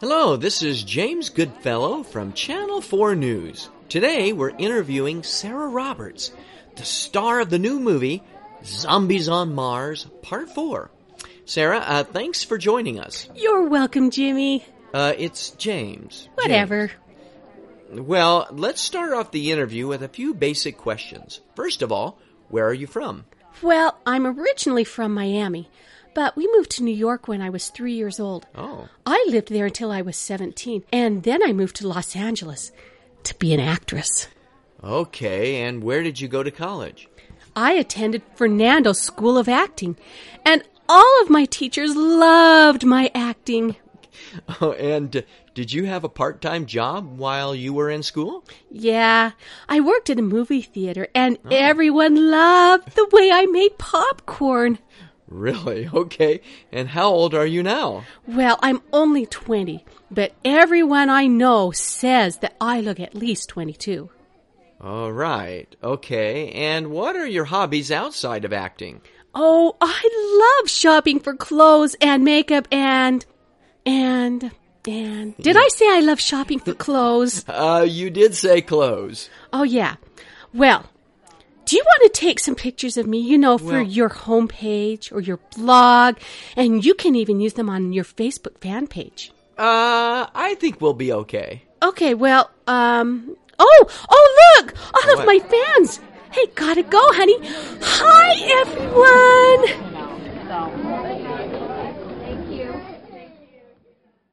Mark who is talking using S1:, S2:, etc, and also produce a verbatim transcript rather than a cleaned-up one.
S1: Hello, this is James Goodfellow from Channel four News. Today we're interviewing Sarah Roberts, the star of the new movie Zombies on Mars, Part four. Sarah, uh, thanks for joining us.
S2: You're welcome, Jimmy.
S1: Uh, it's James.
S2: Whatever.
S1: James. Well, let's start off the interview with a few basic questions. First of all, where are you from?
S2: Well, I'm originally from Miami, but we moved to New York when I was three years old.
S1: Oh.
S2: I lived there until I was seventeen, and then I moved to Los Angeles to be an actress.
S1: Okay, and where did you go to college?
S2: I attended Fernando School of Acting, and all of my teachers loved my acting.
S1: Oh, and uh, did you have a part-time job while you were in school?
S2: Yeah, I worked at a movie theater, and oh. everyone loved the way I made popcorn.
S1: Really? Okay. And how old are you now?
S2: Well, I'm only twenty, but everyone I know says that I look at least twenty-two.
S1: All right. Okay. And what are your hobbies outside of acting?
S2: Oh, I love shopping for clothes and makeup and... and... and... Did I say I love shopping for clothes?
S1: Uh, you did say clothes.
S2: Oh, yeah. Well... Do you want to take some pictures of me, you know, for
S1: well,
S2: your homepage or your blog? And you can even use them on your Facebook fan page.
S1: Uh, I think we'll be okay.
S2: Okay, well, um... Oh, oh, look! All
S1: what?
S2: of my fans! Hey, gotta go, honey. Hi, everyone!